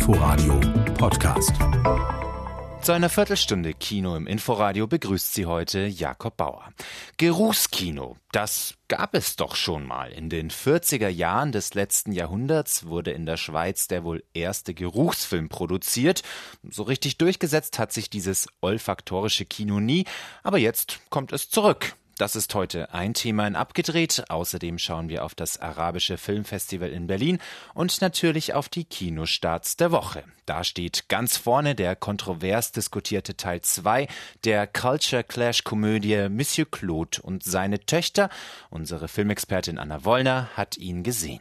Inforadio Podcast. Zu einer Viertelstunde Kino im Inforadio begrüßt Sie heute Jakob Bauer. Geruchskino, das gab es doch schon mal. In den 40er Jahren des letzten Jahrhunderts wurde in der Schweiz der wohl erste Geruchsfilm produziert. So richtig durchgesetzt hat sich dieses olfaktorische Kino nie, aber jetzt kommt es zurück. Das ist heute ein Thema in Abgedreht. Außerdem schauen wir auf das Arabische Filmfestival in Berlin und natürlich auf die Kinostarts der Woche. Da steht ganz vorne der kontrovers diskutierte Teil 2 der Culture Clash Komödie Monsieur Claude und seine Töchter. Unsere Filmexpertin Anna Wollner hat ihn gesehen.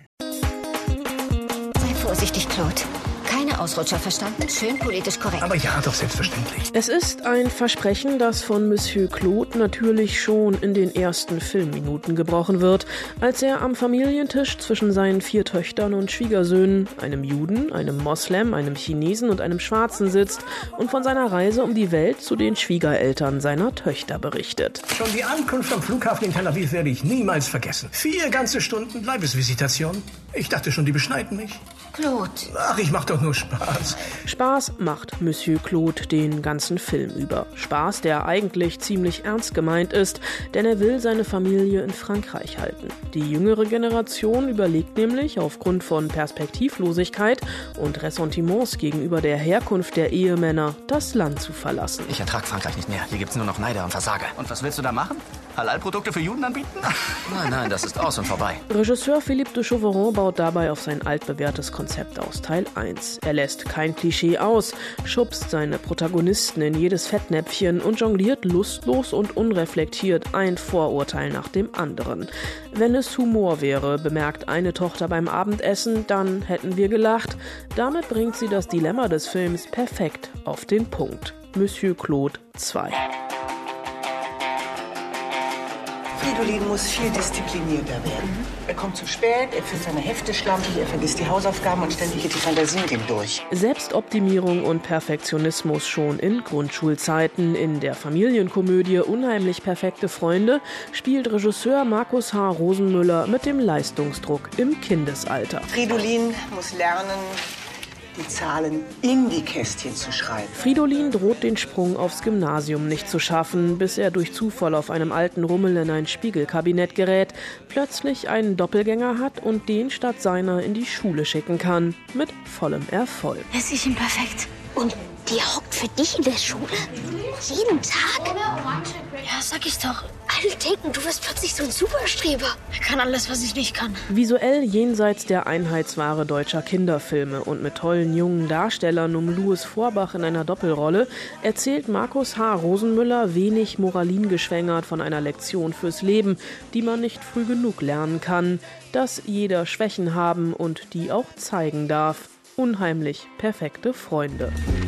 Sei vorsichtig, Claude. Keine Ausrutscher, verstanden? Schön politisch korrekt. Aber ja, doch selbstverständlich. Es ist ein Versprechen, das von Monsieur Claude natürlich schon in den ersten Filmminuten gebrochen wird, als er am Familientisch zwischen seinen 4 Töchtern und Schwiegersöhnen, einem Juden, einem Moslem, einem Chinesen und einem Schwarzen sitzt und von seiner Reise um die Welt zu den Schwiegereltern seiner Töchter berichtet. Schon die Ankunft am Flughafen in Tel Aviv werde ich niemals vergessen. 4 ganze Stunden Leibesvisitation. Ich dachte schon, die beschneiden mich. Claude. Ach, ich mach doch nur Spaß. Spaß macht Monsieur Claude den ganzen Film über. Spaß, der eigentlich ziemlich ernst gemeint ist, denn er will seine Familie in Frankreich halten. Die jüngere Generation überlegt nämlich, aufgrund von Perspektivlosigkeit und Ressentiments gegenüber der Herkunft der Ehemänner, das Land zu verlassen. Ich ertrag Frankreich nicht mehr. Hier gibt's nur noch Neider und Versager. Und was willst du da machen? Halal-Produkte für Juden anbieten? Nein, das ist aus und vorbei. Regisseur Philippe de Chauvron baut dabei auf sein altbewährtes Konzept aus Teil 1. Er lässt kein Klischee aus, schubst seine Protagonisten in jedes Fettnäpfchen und jongliert lustlos und unreflektiert ein Vorurteil nach dem anderen. Wenn es Humor wäre, bemerkt eine Tochter beim Abendessen, dann hätten wir gelacht. Damit bringt sie das Dilemma des Films perfekt auf den Punkt. Monsieur Claude 2. Fridolin muss viel disziplinierter werden. Er kommt zu spät, er führt seine Hefte schlampig, er vergisst die Hausaufgaben und ständig geht die Fantasie mit ihm durch. Selbstoptimierung und Perfektionismus schon in Grundschulzeiten. In der Familienkomödie Unheimlich perfekte Freunde spielt Regisseur Markus H. Rosenmüller mit dem Leistungsdruck im Kindesalter. Fridolin muss lernen, die Zahlen in die Kästchen zu schreiben. Fridolin droht den Sprung aufs Gymnasium nicht zu schaffen, bis er durch Zufall auf einem alten Rummel in ein Spiegelkabinett gerät, plötzlich einen Doppelgänger hat und den statt seiner in die Schule schicken kann. Mit vollem Erfolg. Es ist ihm perfekt. Und die hockt für dich in der Schule? Jeden Tag? Ja, sag ich doch. Alle denken, du wirst plötzlich so ein Superstreber. Er kann alles, was ich nicht kann. Visuell jenseits der Einheitsware deutscher Kinderfilme und mit tollen jungen Darstellern um Louis Vorbach in einer Doppelrolle erzählt Markus H. Rosenmüller wenig moralingeschwängert von einer Lektion fürs Leben, die man nicht früh genug lernen kann, dass jeder Schwächen haben und die auch zeigen darf. Unheimlich perfekte Freunde.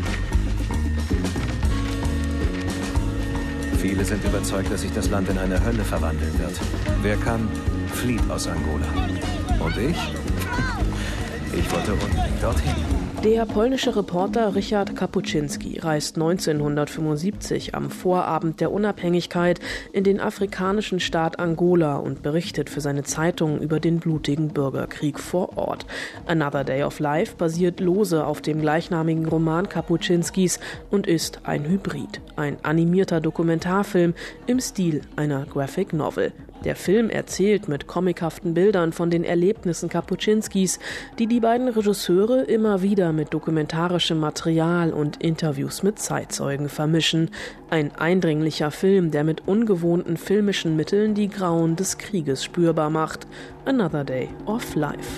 Viele sind überzeugt, dass sich das Land in eine Hölle verwandeln wird. Wer kann, flieht aus Angola. Und ich? Ich wollte unbedingt dorthin. Der polnische Reporter Richard Kapuczynski reist 1975 am Vorabend der Unabhängigkeit in den afrikanischen Staat Angola und berichtet für seine Zeitung über den blutigen Bürgerkrieg vor Ort. Another Day of Life basiert lose auf dem gleichnamigen Roman Kapuczynskis und ist ein Hybrid, ein animierter Dokumentarfilm im Stil einer Graphic Novel. Der Film erzählt mit comichaften Bildern von den Erlebnissen Kapuczynskis, die die beiden Regisseure immer wieder mit dokumentarischem Material und Interviews mit Zeitzeugen vermischen. Ein eindringlicher Film, der mit ungewohnten filmischen Mitteln die Grauen des Krieges spürbar macht. Another Day of Life.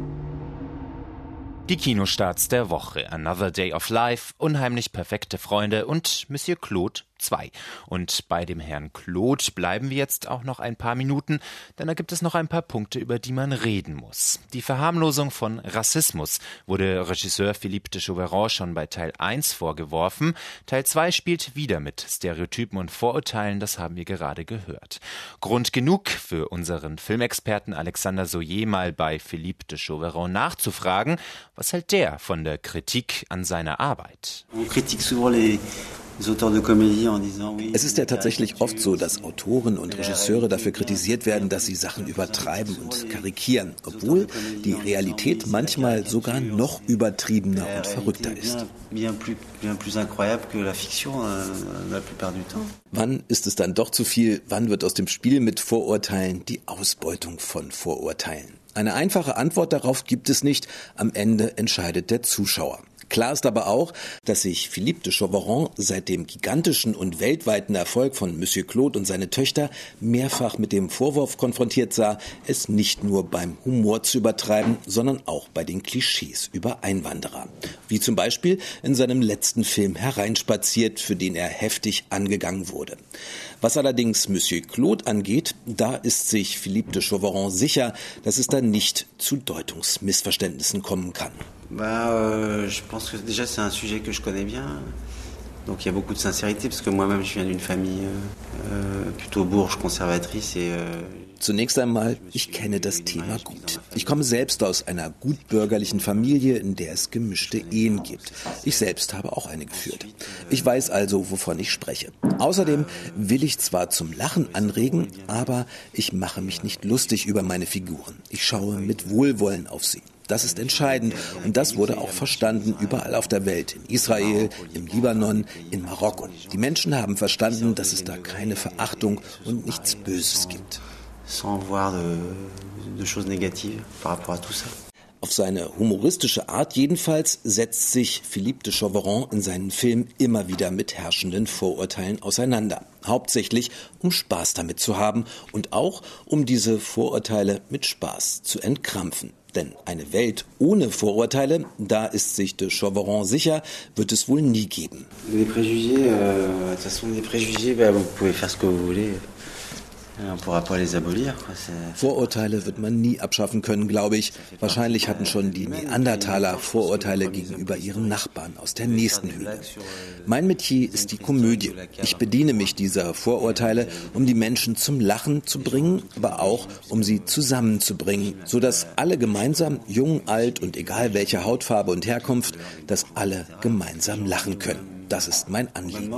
Die Kinostarts der Woche. Another Day of Life, Unheimlich perfekte Freunde und Monsieur Claude 2. Und bei dem Herrn Claude bleiben wir jetzt auch noch ein paar Minuten, denn da gibt es noch ein paar Punkte, über die man reden muss. Die Verharmlosung von Rassismus wurde Regisseur Philippe de Chauvron schon bei Teil 1 vorgeworfen. Teil 2 spielt wieder mit Stereotypen und Vorurteilen, das haben wir gerade gehört. Grund genug für unseren Filmexperten Alexander Soyer mal bei Philippe de Chauvron nachzufragen, was hält der von der Kritik an seiner Arbeit? On critique souvent Es ist ja tatsächlich oft so, dass Autoren und Regisseure dafür kritisiert werden, dass sie Sachen übertreiben und karikieren, obwohl die Realität manchmal sogar noch übertriebener und verrückter ist. Wann ist es dann doch zu viel? Wann wird aus dem Spiel mit Vorurteilen die Ausbeutung von Vorurteilen? Eine einfache Antwort darauf gibt es nicht. Am Ende entscheidet der Zuschauer. Klar ist aber auch, dass sich Philippe de Chavarrón seit dem gigantischen und weltweiten Erfolg von Monsieur Claude und seine Töchter mehrfach mit dem Vorwurf konfrontiert sah, es nicht nur beim Humor zu übertreiben, sondern auch bei den Klischees über Einwanderer. Wie zum Beispiel in seinem letzten Film Hereinspaziert, für den er heftig angegangen wurde. Was allerdings Monsieur Claude angeht, da ist sich Philippe de Chavarrón sicher, dass es da nicht zu Deutungsmissverständnissen kommen kann. Je pense que déjà c'est un sujet que je connais bien. Donc il y a beaucoup de sincérité parce que moi-même je viens d'une famille plutôt bourge, conservatrice et Zunächst einmal, ich kenne das Thema gut. Ich komme selbst aus einer gutbürgerlichen Familie, in der es gemischte Ehen gibt. Ich selbst habe auch eine geführt. Ich weiß also, wovon ich spreche. Außerdem will ich zwar zum Lachen anregen, aber ich mache mich nicht lustig über meine Figuren. Ich schaue mit Wohlwollen auf sie. Das ist entscheidend und das wurde auch verstanden überall auf der Welt, in Israel, im Libanon, in Marokko. Die Menschen haben verstanden, dass es da keine Verachtung und nichts Böses gibt. Auf seine humoristische Art jedenfalls setzt sich Philippe de Chavarrón in seinen Filmen immer wieder mit herrschenden Vorurteilen auseinander. Hauptsächlich, um Spaß damit zu haben und auch, um diese Vorurteile mit Spaß zu entkrampfen. Denn eine Welt ohne Vorurteile, da ist sich de Chavarrón sicher, wird es wohl nie geben. Les préjugés, de toute façon, les préjugés, vous pouvez faire ce que vous voulez. Vorurteile wird man nie abschaffen können, glaube ich. Wahrscheinlich hatten schon die Neandertaler Vorurteile gegenüber ihren Nachbarn aus der nächsten Höhle. Mein Metier ist die Komödie. Ich bediene mich dieser Vorurteile, um die Menschen zum Lachen zu bringen, aber auch, um sie zusammenzubringen, sodass alle gemeinsam, jung, alt und egal welcher Hautfarbe und Herkunft, dass alle gemeinsam lachen können. Das ist mein Anliegen.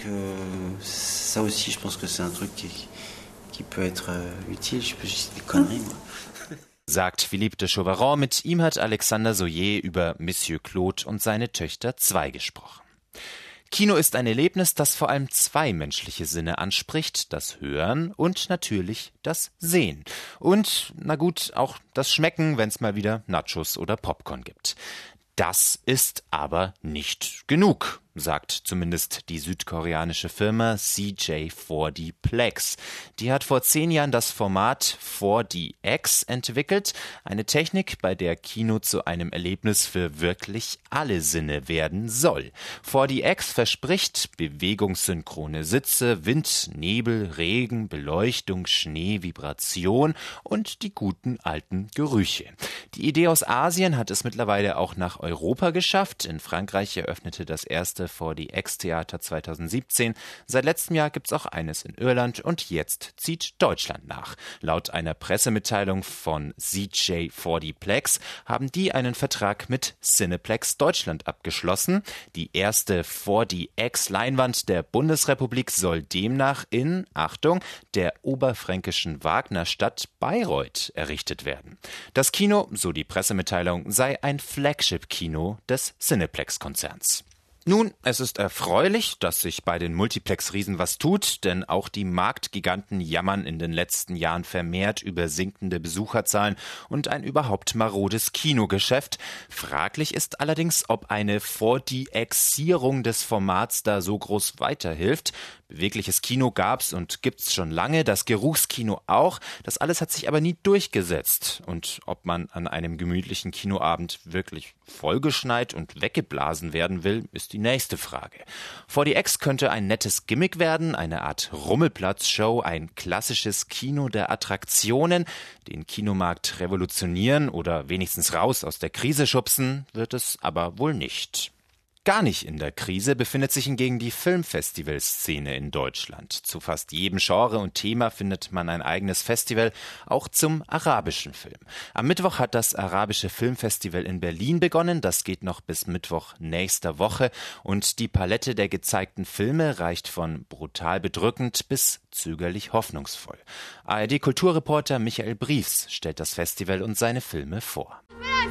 Sagt Philippe de Chavarrón. Mit ihm hat Alexander Soyer über Monsieur Claude und seine Töchter 2 gesprochen. Kino ist ein Erlebnis, das vor allem 2 menschliche Sinne anspricht, das Hören und natürlich das Sehen. Und, na gut, auch das Schmecken, wenn es mal wieder Nachos oder Popcorn gibt. Das ist aber nicht genug, sagt zumindest die südkoreanische Firma CJ4D Plex. Die hat vor 10 Jahren das Format 4DX entwickelt, eine Technik, bei der Kino zu einem Erlebnis für wirklich alle Sinne werden soll. 4DX verspricht bewegungssynchrone Sitze, Wind, Nebel, Regen, Beleuchtung, Schnee, Vibration und die guten alten Gerüche. Die Idee aus Asien hat es mittlerweile auch nach Europa geschafft. In Frankreich eröffnete das erste 4DX-Theater 2017. Seit letztem Jahr gibt's auch eines in Irland und jetzt zieht Deutschland nach. Laut einer Pressemitteilung von CJ4D Plex haben die einen Vertrag mit Cineplex Deutschland abgeschlossen. Die erste 4DX-Leinwand der Bundesrepublik soll demnach in, Achtung, der oberfränkischen Wagnerstadt Bayreuth errichtet werden. Das Kino, so die Pressemitteilung, sei ein Flagship-Kino des Cineplex-Konzerns. Nun, es ist erfreulich, dass sich bei den Multiplex-Riesen was tut, denn auch die Marktgiganten jammern in den letzten Jahren vermehrt über sinkende Besucherzahlen und ein überhaupt marodes Kinogeschäft. Fraglich ist allerdings, ob eine 4DX-ierung des Formats da so groß weiterhilft. Bewegliches Kino gab's und gibt's schon lange, das Geruchskino auch. Das alles hat sich aber nie durchgesetzt. Und ob man an einem gemütlichen Kinoabend wirklich vollgeschneit und weggeblasen werden will, ist die nächste Frage. 4DX könnte ein nettes Gimmick werden, eine Art Rummelplatzshow, ein klassisches Kino der Attraktionen, den Kinomarkt revolutionieren oder wenigstens raus aus der Krise schubsen, wird es aber wohl nicht. Gar nicht in der Krise befindet sich hingegen die Filmfestivalszene in Deutschland. Zu fast jedem Genre und Thema findet man ein eigenes Festival, auch zum arabischen Film. Am Mittwoch hat das Arabische Filmfestival in Berlin begonnen. Das geht noch bis Mittwoch nächster Woche. Und die Palette der gezeigten Filme reicht von brutal bedrückend bis zögerlich hoffnungsvoll. ARD-Kulturreporter Michael Briefs stellt das Festival und seine Filme vor.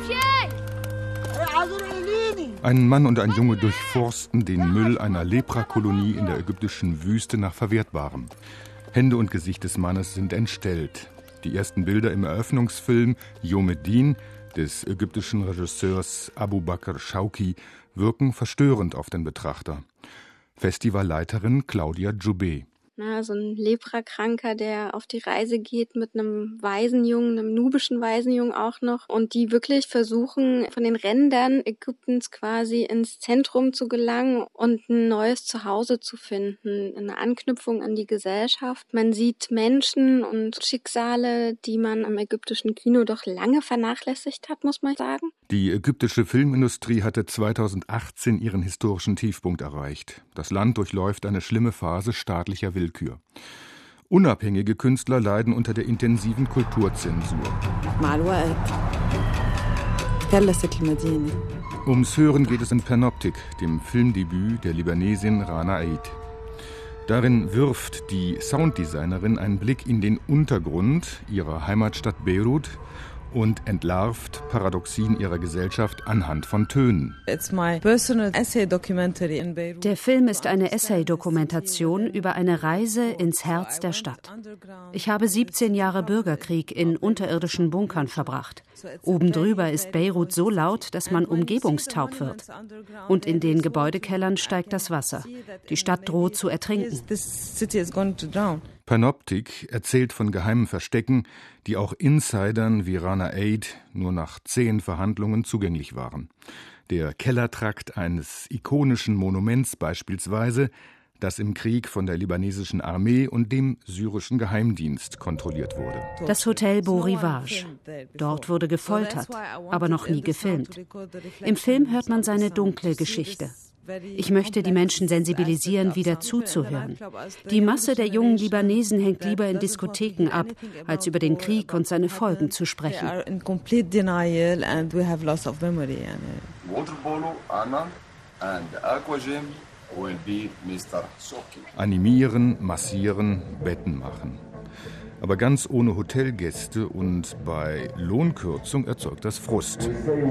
Ein Mann und ein Junge durchforsten den Müll einer Leprakolonie in der ägyptischen Wüste nach Verwertbarem. Hände und Gesicht des Mannes sind entstellt. Die ersten Bilder im Eröffnungsfilm Yomeddin des ägyptischen Regisseurs Abu Bakr Shauki wirken verstörend auf den Betrachter. Festivalleiterin Claudia Djoubé. So ein Leprakranker, der auf die Reise geht mit einem Waisenjungen, einem nubischen Waisenjungen auch noch, und die wirklich versuchen, von den Rändern Ägyptens quasi ins Zentrum zu gelangen und ein neues Zuhause zu finden, eine Anknüpfung an die Gesellschaft. Man sieht Menschen und Schicksale, die man im ägyptischen Kino doch lange vernachlässigt hat, muss man sagen. Die ägyptische Filmindustrie hatte 2018 ihren historischen Tiefpunkt erreicht. Das Land durchläuft eine schlimme Phase staatlicher Willkür. Unabhängige Künstler leiden unter der intensiven Kulturzensur. Ums Hören geht es in Panoptik, dem Filmdebüt der Libanesin Rana Eid. Darin wirft die Sounddesignerin einen Blick in den Untergrund ihrer Heimatstadt Beirut und entlarvt Paradoxien ihrer Gesellschaft anhand von Tönen. Der Film ist eine Essay-Dokumentation über eine Reise ins Herz der Stadt. Ich habe 17 Jahre Bürgerkrieg in unterirdischen Bunkern verbracht. Oben drüber ist Beirut so laut, dass man umgebungstaub wird. Und in den Gebäudekellern steigt das Wasser. Die Stadt droht zu ertrinken. Panoptik erzählt von geheimen Verstecken, die auch Insidern wie Rana Eid nur nach 10 Verhandlungen zugänglich waren. Der Kellertrakt eines ikonischen Monuments beispielsweise, das im Krieg von der libanesischen Armee und dem syrischen Geheimdienst kontrolliert wurde. Das Hotel Beau Rivage. Dort wurde gefoltert, aber noch nie gefilmt. Im Film hört man seine dunkle Geschichte. Ich möchte die Menschen sensibilisieren, wieder zuzuhören. Die Masse der jungen Libanesen hängt lieber in Diskotheken ab, als über den Krieg und seine Folgen zu sprechen. Animieren, massieren, Betten machen. Aber ganz ohne Hotelgäste und bei Lohnkürzung erzeugt das Frust.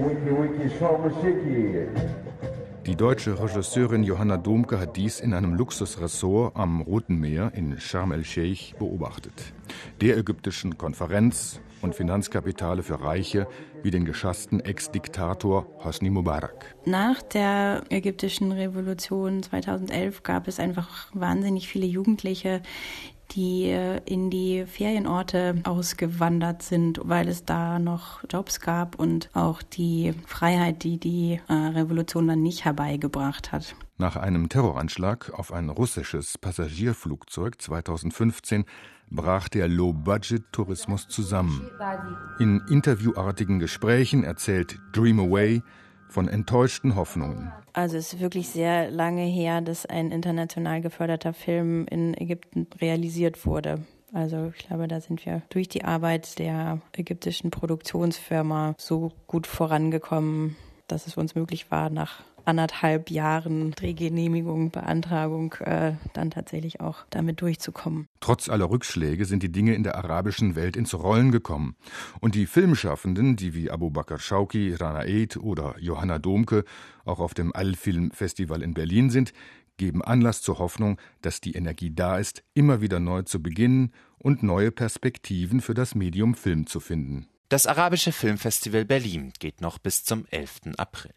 Die deutsche Regisseurin Johanna Domke hat dies in einem Luxusressort am Roten Meer in Sharm el-Sheikh beobachtet. Der ägyptischen Konferenz und Finanzkapitale für Reiche wie den geschassten Ex-Diktator Hosni Mubarak. Nach der ägyptischen Revolution 2011 gab es einfach wahnsinnig viele Jugendliche, die in die Ferienorte ausgewandert sind, weil es da noch Jobs gab und auch die Freiheit, die die Revolution dann nicht herbeigebracht hat. Nach einem Terroranschlag auf ein russisches Passagierflugzeug 2015 brach der Low-Budget-Tourismus zusammen. In interviewartigen Gesprächen erzählt Dream Away von enttäuschten Hoffnungen. Also es ist wirklich sehr lange her, dass ein international geförderter Film in Ägypten realisiert wurde. Also ich glaube, da sind wir durch die Arbeit der ägyptischen Produktionsfirma so gut vorangekommen, dass es uns möglich war, nach 1,5 Jahren Drehgenehmigung, Beantragung, dann tatsächlich auch damit durchzukommen. Trotz aller Rückschläge sind die Dinge in der arabischen Welt ins Rollen gekommen. Und die Filmschaffenden, die wie Abu Bakr Shauki, Rana Eid oder Johanna Domke auch auf dem Al-Film-Festival in Berlin sind, geben Anlass zur Hoffnung, dass die Energie da ist, immer wieder neu zu beginnen und neue Perspektiven für das Medium Film zu finden. Das Arabische Filmfestival Berlin geht noch bis zum 11. April.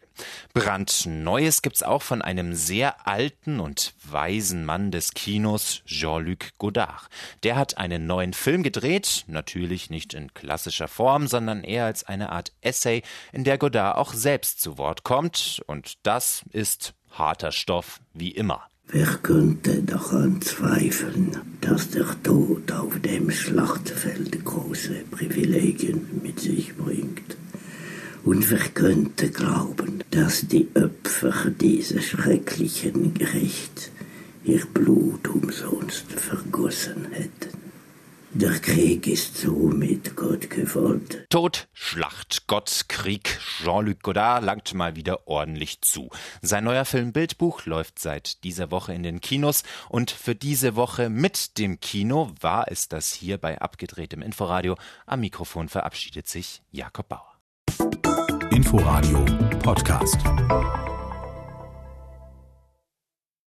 Brandneues gibt's auch von einem sehr alten und weisen Mann des Kinos, Jean-Luc Godard. Der hat einen neuen Film gedreht, natürlich nicht in klassischer Form, sondern eher als eine Art Essay, in der Godard auch selbst zu Wort kommt. Und das ist harter Stoff, wie immer. Wer könnte daran zweifeln, dass der Tod auf dem Schlachtfeld große Privilegien mit sich bringt? Und wer könnte glauben, dass die Opfer dieses schrecklichen Gerichts ihr Blut umsonst vergossen hätten. Der Krieg ist somit Gott gewollt. Tod, Schlacht, Gott, Krieg. Jean-Luc Godard langt mal wieder ordentlich zu. Sein neuer Film Bildbuch läuft seit dieser Woche in den Kinos. Und für diese Woche mit dem Kino war es das hier bei Abgedrehtem Inforadio. Am Mikrofon verabschiedet sich Jakob Bauer. Inforadio Podcast.